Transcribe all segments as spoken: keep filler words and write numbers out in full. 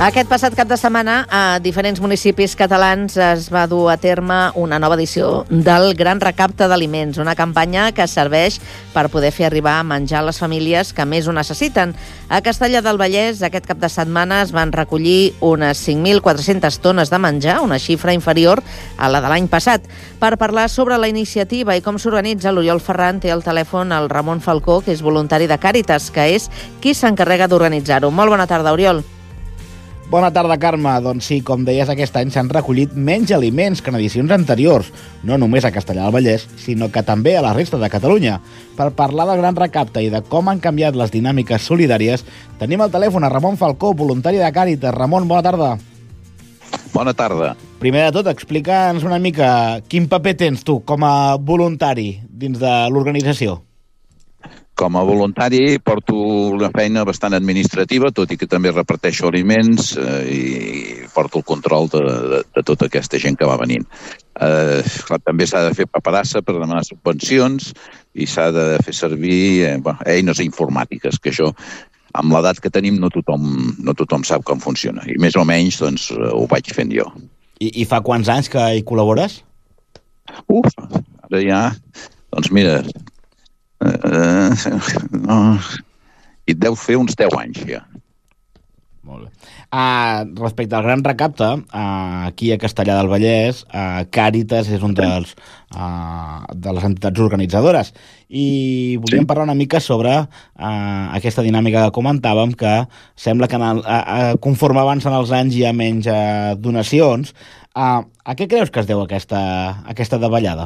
Aquest passat cap de setmana, a diferents municipis catalans es va dur a terme una nova edició del Gran Recapte d'Aliments, una campanya que serveix per poder fer arribar a menjar a les famílies que més ho necessiten. A Castellar del Vallès, aquest cap de setmana es van recollir unes cinc mil quatre-centes tones de menjar, una xifra inferior a la de l'any passat. Per parlar sobre la iniciativa i com s'organitza, l'Oriol Ferran té al telèfon el Ramon Falcó, que és voluntari de Càritas, que és qui s'encarrega d'organitzar-ho. Molt bona tarda, Oriol. Bona tarda, Carme. Doncs sí, com deies, aquest any s'han recollit menys aliments que en edicions anteriors, no només a Castellar del Vallès, sinó que també a la resta de Catalunya. Per parlar del Gran Recapte i de com han canviat les dinàmiques solidàries, tenim al telèfon a Ramon Falcó, voluntari de Càritas. Ramon, bona tarda. Bona tarda. Primer de tot, explica'ns una mica quin paper tens tu com a voluntari dins de l'organització. Com a voluntari porto una feina bastant administrativa, tot i que també reparteixo aliments eh, i porto el control de, de, de tota aquesta gent que va venint. Eh, clar, també s'ha de fer paperassa per demanar subvencions i s'ha de fer servir eh, bueno, eines informàtiques, que això, amb l'edat que tenim, no tothom, no tothom sap com funciona. I més o menys doncs, ho vaig fent jo. I, i fa quants anys que hi col·labores? Uf, ara ja... Doncs mira... Uh, no, i deu fer uns deu anys ja. Molt bé. Uh, respecte al Gran Recapte, uh, aquí a Castellar del Vallès, uh, Càritas és un dels uh, de les entitats organitzadores i volíem sí. parlar una mica sobre uh, aquesta dinàmica que comentàvem, que sembla que en el, uh, uh, conforme avancen els anys hi ha menys uh, donacions. Uh, a què creus que es deu aquesta, aquesta davallada?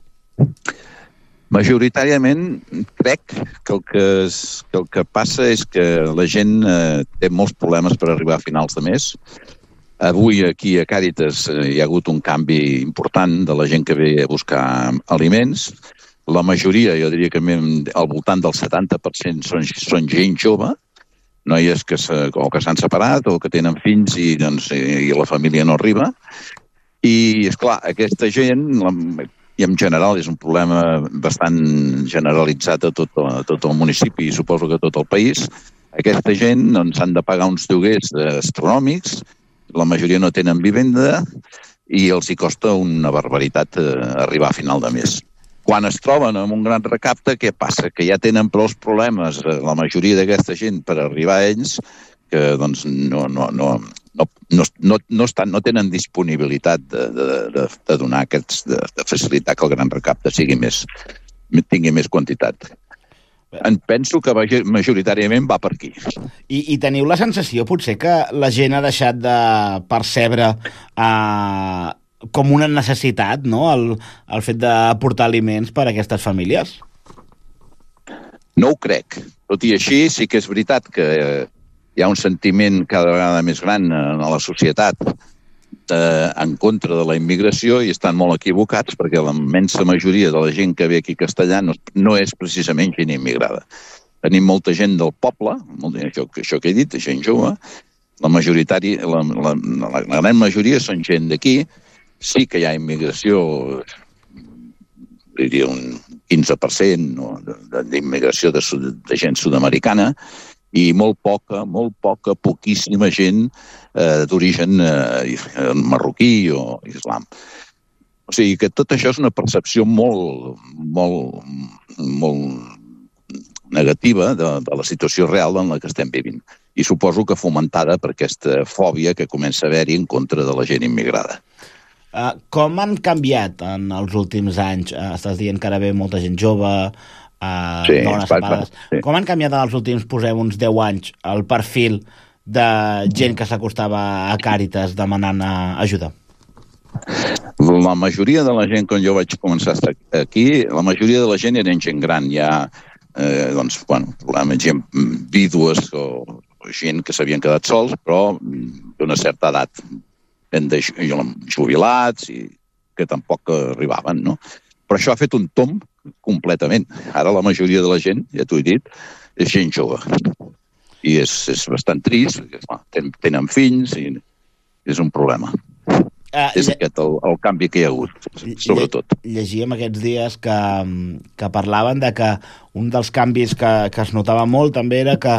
Majoritàriament crec que el que, és, que el que passa és que la gent eh, té molts problemes per arribar a finals de mes. Avui aquí a Càritas eh, hi ha hagut un canvi important de la gent que ve a buscar aliments. La majoria, jo diria que al voltant del setanta per cent són, són gent jove, noies que, se, o que s'han separat o que tenen fills i, doncs, i la família no arriba. I, esclar, aquesta gent... La, i en general és un problema bastant generalitzat a tot, a tot el municipi i suposo que a tot el país. Aquesta gent doncs, han de pagar uns lloguers astronòmics, la majoria no tenen vivenda i els hi costa una barbaritat eh, arribar a final de mes. Quan es troben amb un gran recapte, què passa? Que ja tenen prou problemes la majoria d'aquesta gent per arribar a ells, que doncs, no, no, no, no, no, no, no, estan, no tenen disponibilitat de, de, de, de donar aquests, de, de facilitar que el gran recapte sigui més, tingui més quantitat. En penso que majoritàriament va per aquí. I, i teniu la sensació, potser, que la gent ha deixat de percebre eh, com una necessitat, no?, el, el fet d'aportar aliments per a aquestes famílies? No ho crec. Tot i així, sí que és veritat que hi ha un sentiment cada vegada més gran a la societat eh, en contra de la immigració i estan molt equivocats perquè la immensa majoria de la gent que ve aquí a Castellar no, no és precisament gent immigrada. Tenim molta gent del poble, molt, això, això que he dit, gent jove, la, majoritària, la, la, la, la gran majoria són gent d'aquí, sí que hi ha immigració, diria un quinze per cent no, d'immigració de, de gent sud-americana, i molt poca, molt poca, poquíssima gent eh, d'origen eh, marroquí o islam. O sigui que tot això és una percepció molt, molt, molt negativa de, de la situació real en la que estem vivint. I suposo que fomentada per aquesta fòbia que comença a haver-hi en contra de la gent immigrada. Uh, com han canviat en els últims anys? Uh, estàs dient que ara ve molta gent jove... Uh, sí, dones separades. Sí. Com han canviat en els últims, posem, uns deu anys el perfil de gent que s'acostava a Càritas demanant ajuda? La majoria de la gent, quan jo vaig començar a estar aquí, la majoria de la gent eren gent gran, ja, eh, doncs, bueno, problemes, gent vídues o, o gent que s'havien quedat sols, però d'una certa edat, de jubilats i que tampoc arribaven, no? Però això ha fet un tomb completament. Ara la majoria de la gent, ja t'ho he dit, és gent jove. I és, és bastant trist, perquè clar, ten, tenen fills i és un problema. Uh, és aquest el, el canvi que hi ha hagut, sobretot. Llegíem aquests dies que, que parlaven de que un dels canvis que, que es notava molt també era que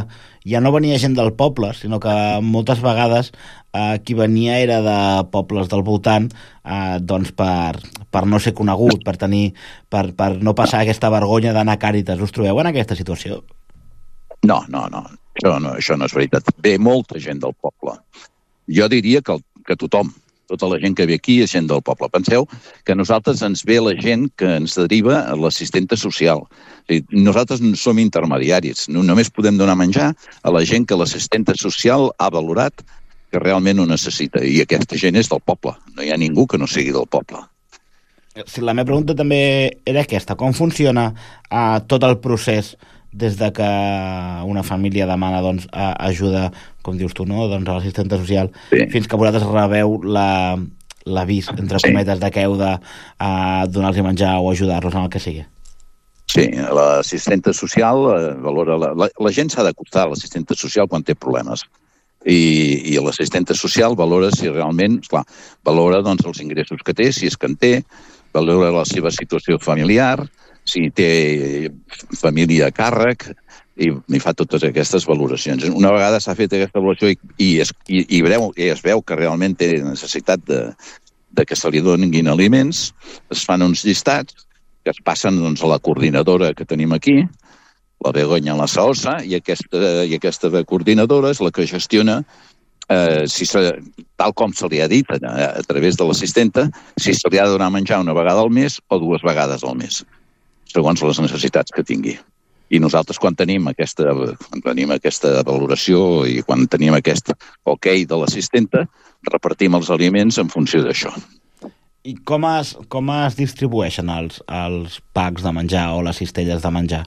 ja no venia gent del poble, sinó que moltes vegades eh, qui venia era de pobles del voltant, eh, doncs per, per no ser conegut, per tenir per, per no passar aquesta vergonya d'anar a Càritas. Us trobeu en aquesta situació? No, no, no. Això no, això no és veritat. Ve molta gent del poble. Jo diria que, el, que tothom, tota la gent que ve aquí és gent del poble. Penseu que a nosaltres ens ve la gent que ens deriva a l'assistenta social. Nosaltres no som intermediaris. No, només podem donar menjar a la gent que l'assistenta social ha valorat que realment ho necessita. I aquesta gent és del poble. No hi ha ningú que no sigui del poble. Sí, la meva pregunta també era aquesta. Com funciona uh, tot el procés des de que una família demana doncs, ajuda, com dius tu, no? Doncs a l'assistenta social, sí, fins que vosaltres rebeu la, l'avís, entre sí, cometes, de que heu de uh, donar-los menjar o ajudar-los en el que sigui. Sí, l'assistenta social eh, valora... La, la, la gent s'ha d'acostar a l'assistenta social quan té problemes. I, i l'assistenta social valora si realment, esclar, valora doncs, els ingressos que té, si és que en té, valora la seva situació familiar, si té família a càrrec, i, i fa totes aquestes valoracions. Una vegada s'ha fet aquesta valoració i, i, es, i, i, breu, i es veu que realment té necessitat de, de que se li donin aliments, es fan uns llistats que es passen doncs, a la coordinadora que tenim aquí, la Begoña La Saosa, i aquesta, i aquesta coordinadora és la que gestiona, eh, si se, tal com se li ha dit a, a través de l'assistenta, si se li ha de donar menjar una vegada al mes o dues vegades al mes, segons les necessitats que tingui. I nosaltres, quan tenim aquesta, quan tenim aquesta valoració i quan tenim aquest ok de l'assistenta, repartim els aliments en funció d'això. I com es, com es distribueixen els, els packs de menjar o les cistelles de menjar?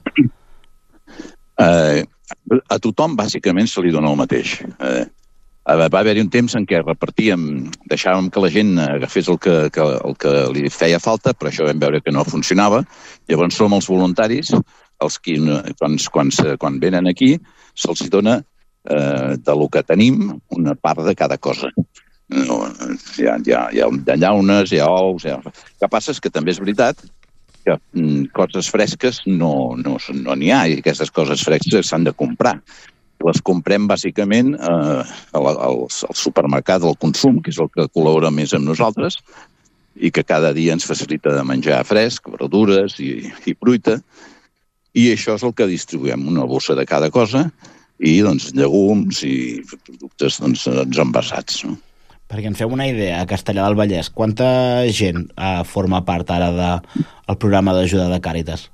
Eh, a tothom, bàsicament, se li dona el mateix. Eh, va haver-hi un temps en què repartíem, deixàvem que la gent agafés el que, que, el que li feia falta, però això vam veure que no funcionava. Llavors som els voluntaris, els que quan, quan, quan venen aquí se'ls dona eh, de lo que tenim una part de cada cosa. No, hi ha, hi ha, hi ha de llaunes, hi ha ous... Hi ha... El que passa és que també és veritat que mm, coses fresques no n'hi no, no ha, i aquestes coses fresques s'han de comprar. Les comprem bàsicament eh, al, al, al supermercat del consum, que és el que col·labora més amb nosaltres, i que cada dia ens facilita de menjar fresc, verdures i, i fruita, i això és el que distribuïm, una bossa de cada cosa, i doncs llegums i productes doncs, envasats. No? Perquè ens fem una idea, a Castellar del Vallès, quanta gent eh, forma part ara del de, programa d'ajuda de Càritas?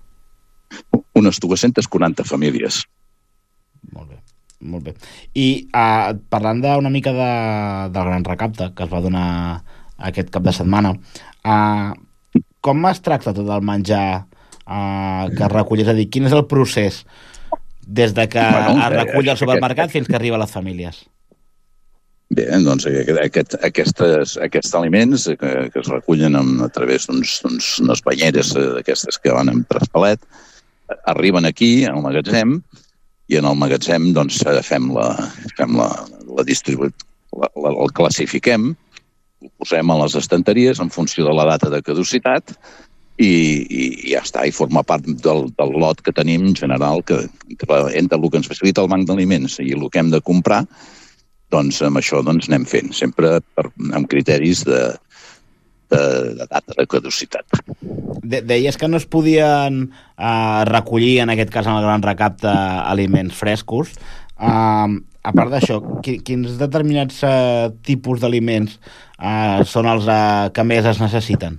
Unes dues-centes quaranta famílies. Molt bé, molt bé. I uh, parlant d'una mica de, del gran recapte que es va donar aquest cap de setmana, uh, com es tracta tot el menjar uh, que es recull? És a dir, quin és el procés des de que bueno, es recull al supermercat aquest, fins que arriba a les famílies? Bé, doncs aquest, aquestes, aquests aliments que, que es recullen amb, a través d'unes banyeres d'aquestes que van amb traspalet, arriben aquí al magatzem, i en el magatzem doncs, fem la, fem la, la distribució, la, la, el classifiquem, ho posem a les estanteries en funció de la data de caducitat i, i, i ja està, i forma part del, del lot que tenim en general, que entre el que ens facilita el banc d'aliments i el que hem de comprar, doncs amb això doncs, anem fent, sempre per, amb criteris de, de, de data de caducitat. De, deies que no es podien uh, recollir, en aquest cas en el gran recapte, aliments frescos. Uh, a part d'això, qui, quins determinats uh, tipus d'aliments uh, són els uh, que més es necessiten?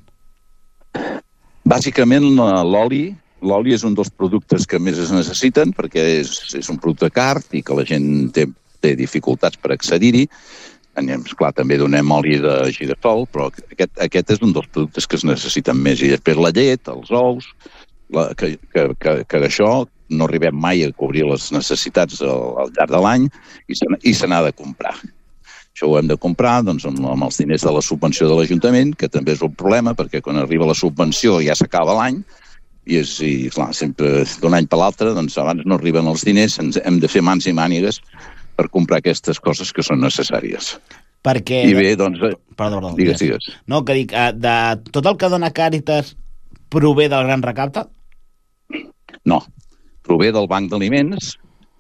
Bàsicament l'oli. L'oli és un dels productes que més es necessiten perquè és, és un producte car i que la gent té, té dificultats per accedir-hi. Clar, també donem oli de girasol, però aquest, aquest és un dels productes que es necessiten més. I després la llet, els ous, la, que, que, que, que d'això no arribem mai a cobrir les necessitats al, al llarg de l'any i se, i se n'ha de comprar. Això ho hem de comprar doncs, amb, amb els diners de la subvenció de l'Ajuntament, que també és un problema, perquè quan arriba la subvenció ja s'acaba l'any, i, és, i clar, sempre d'un any per l'altre, doncs abans no arriben els diners, ens hem de fer mans i mànigues per comprar aquestes coses que són necessàries. Perquè... I bé, doncs... Perdó, perdó. Digues, digues. No, que dic, de tot el que dona Càritas prové del gran recapte? No, prové del banc d'aliments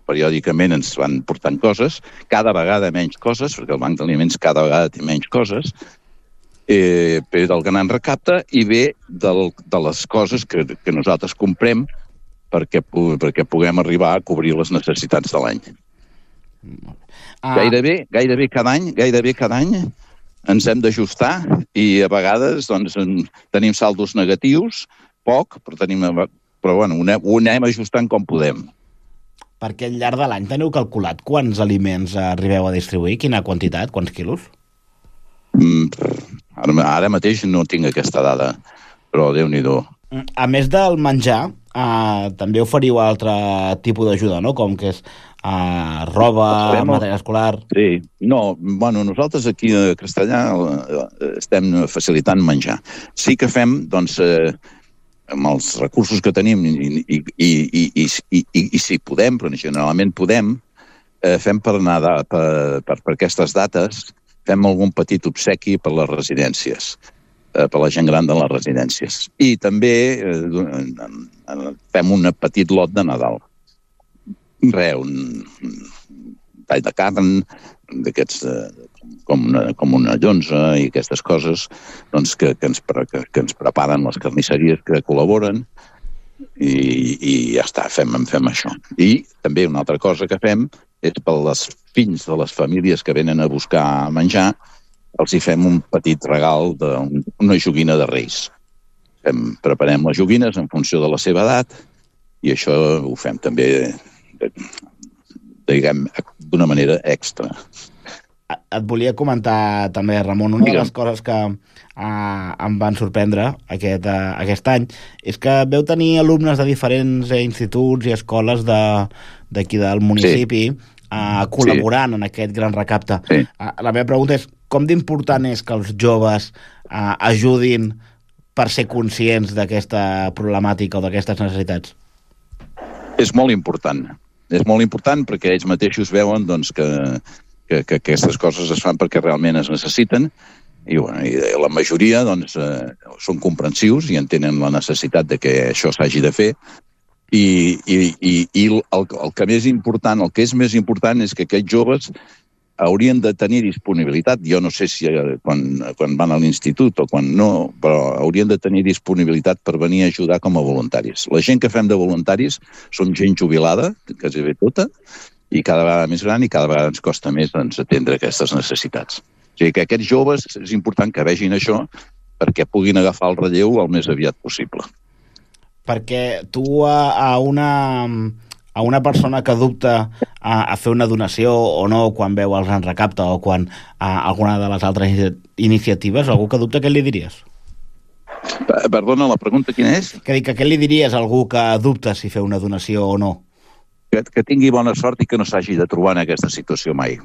periòdicament ens van portant coses, cada vegada menys coses, perquè el Banc d'Aliments cada vegada té menys coses, eh, ve del gran recapte i ve del, de les coses que, que nosaltres comprem perquè, perquè puguem arribar a cobrir les necessitats de l'any. Ah. Gairebé, gairebé cada any, gairebé cada any ens hem d'ajustar i a vegades doncs, tenim saldos negatius, poc, però, tenim, però bueno, ho anem, ho anem ajustant com podem. Perquè al llarg de l'any teniu calculat quants aliments arribeu a distribuir? Quina quantitat? Quants quilos? Mm, ara, ara mateix no tinc aquesta dada, però Déu-n'hi-do. A més del menjar, eh, també oferiu altre tipus d'ajuda, no? Com que és eh, roba, Estarem material escolar... Sí, no, bueno, nosaltres aquí a Castellà estem facilitant menjar. Sí que fem, doncs... Eh, amb els recursos que tenim i, i, i, i, i, i, i, i si podem, però generalment podem, eh, fem per, anar, per, per, per aquestes dates, fem algun petit obsequi per les residències, eh, per la gent gran de les residències. I també eh, fem un petit lot de Nadal. Res, un, un tall de carn, d'aquests... Eh, com una, com una llonza i aquestes coses doncs, que, que, ens, que, que ens preparen les carnisseries que col·laboren i, i ja està, fem, fem això. I també una altra cosa que fem és per les fills de les famílies que venen a buscar menjar, els hi fem un petit regal d'una joguina de Reis. Fem, preparem les joguines en funció de la seva edat i això ho fem també diguem, d'una manera extra. Et volia comentar també, Ramon, una de les coses que eh, em van sorprendre aquest, eh, aquest any és que veu tenir alumnes de diferents eh, instituts i escoles d'aquí de, del municipi sí. eh, col·laborant sí. en aquest gran recapte. Sí. Eh, la meva pregunta és com d'important és que els joves eh, ajudin per ser conscients d'aquesta problemàtica o d'aquestes necessitats? És molt important. És molt important perquè ells mateixos veuen doncs, que Que, que aquestes coses es fan perquè realment es necessiten i, bueno, i la majoria doncs, eh, són comprensius i entenen la necessitat de que això s'hagi de fer i, i, i, i el, el que més important, el que és més important és que aquests joves haurien de tenir disponibilitat, jo no sé si quan, quan van a l'institut o quan no, però haurien de tenir disponibilitat per venir a ajudar com a voluntaris. La gent que fem de voluntaris som gent jubilada, quasi bé tota, i cada vegada més gran i cada vegada ens costa més doncs, atendre aquestes necessitats. O sigui que aquests joves és important que vegin això perquè puguin agafar el relleu el més aviat possible. Perquè tu a, a, una, a una persona que dubta a, a fer una donació o no quan veu el Gran Recapte o quan a alguna de les altres iniciatives, algú que dubta, què li diries? Perdona, la pregunta quina és? Que dic, què li diries a algú que dubta si fer una donació o no? Que, que tingui bona sort i que no s'hagi de trobar en aquesta situació mai.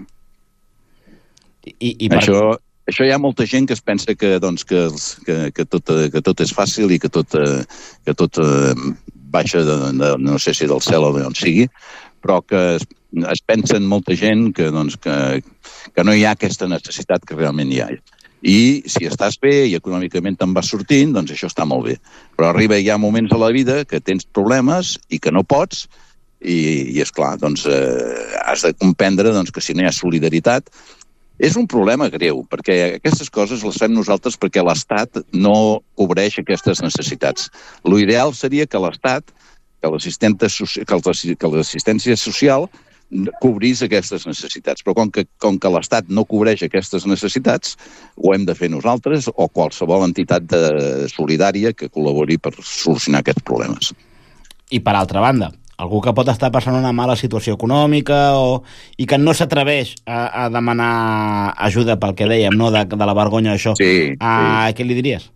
I, i per... això, això hi ha molta gent que es pensa que, doncs, que, que, que, tot, que tot és fàcil i que tot, que tot baixa, de, de, no sé si del cel o d'on sigui, però que es, es pensen molta gent que, doncs, que, que no hi ha aquesta necessitat que realment hi ha. I si estàs bé i econòmicament te'n vas sortint, doncs això està molt bé. Però arriba, hi ha moments a la vida que tens problemes i que no pots, i, i esclar, doncs, eh, has de comprendre doncs, que si no hi ha solidaritat és un problema greu, perquè aquestes coses les fem nosaltres perquè l'Estat no cobreix aquestes necessitats. L'ideal seria que l'Estat, que l'assistència social cobrís aquestes necessitats, però com que, com que l'Estat no cobreix aquestes necessitats, ho hem de fer nosaltres o qualsevol entitat de, solidària que col·labori per solucionar aquests problemes. I per altra banda, algú que pot estar passant una mala situació econòmica o, i que no s'atreveix a, a demanar ajuda pel que dèiem, no? de, de la vergonya d'això, sí, a, sí. Què li diries?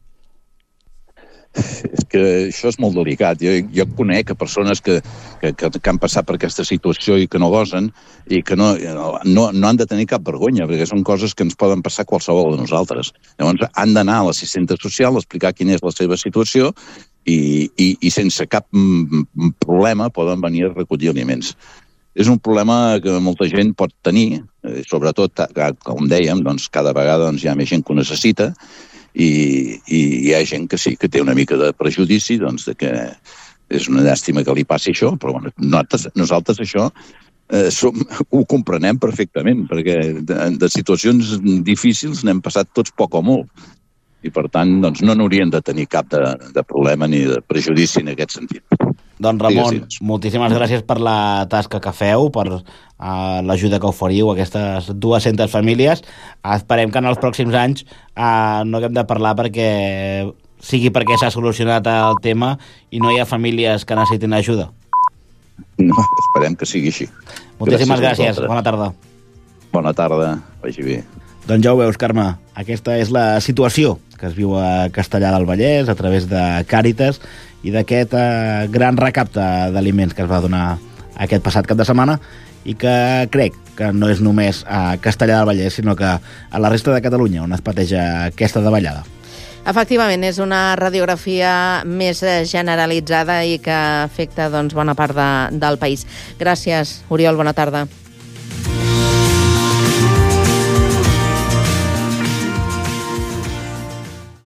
És que això és molt delicat. Jo, jo conec persones que, que, que han passat per aquesta situació i que no gosen i que no, no, no han de tenir cap vergonya, perquè són coses que ens poden passar qualsevol de nosaltres. Llavors han d'anar a l'assistenta social a explicar quina és la seva situació i, i, i sense cap problema poden venir a recollir aliments. És un problema que molta gent pot tenir, sobretot, com dèiem, doncs, cada vegada doncs, hi ha més gent que ho necessita i, i hi ha gent que sí que té una mica de prejudici doncs, de que és una llàstima que li passi això, però bueno, nosaltres, nosaltres això eh, som, ho comprenem perfectament, perquè de, de situacions difícils n'hem passat tots poc o molt. I, per tant, doncs, no n'haurien de tenir cap de, de problema ni de prejudici en aquest sentit. Doncs, Ramon, digues, moltíssimes gràcies per la tasca que feu, per uh, l'ajuda que oferiu a aquestes dues-centes famílies. Esperem que en els pròxims anys uh, no haguem de parlar perquè sigui perquè s'ha solucionat el tema i no hi ha famílies que necessitin ajuda. No, esperem que sigui així. Moltíssimes gràcies. gràcies. Bona tarda. Bona tarda. Vagi bé. Doncs ja ho veus, Carme. Aquesta és la situació que es viu a Castellar del Vallès a través de Càritas i d'aquest eh, gran recapte d'aliments que es va donar aquest passat cap de setmana i que crec que no és només a Castellar del Vallès, sinó que a la resta de Catalunya on es pateja aquesta davallada. Efectivament, és una radiografia més generalitzada i que afecta doncs, bona part de, del país. Gràcies, Oriol, bona tarda.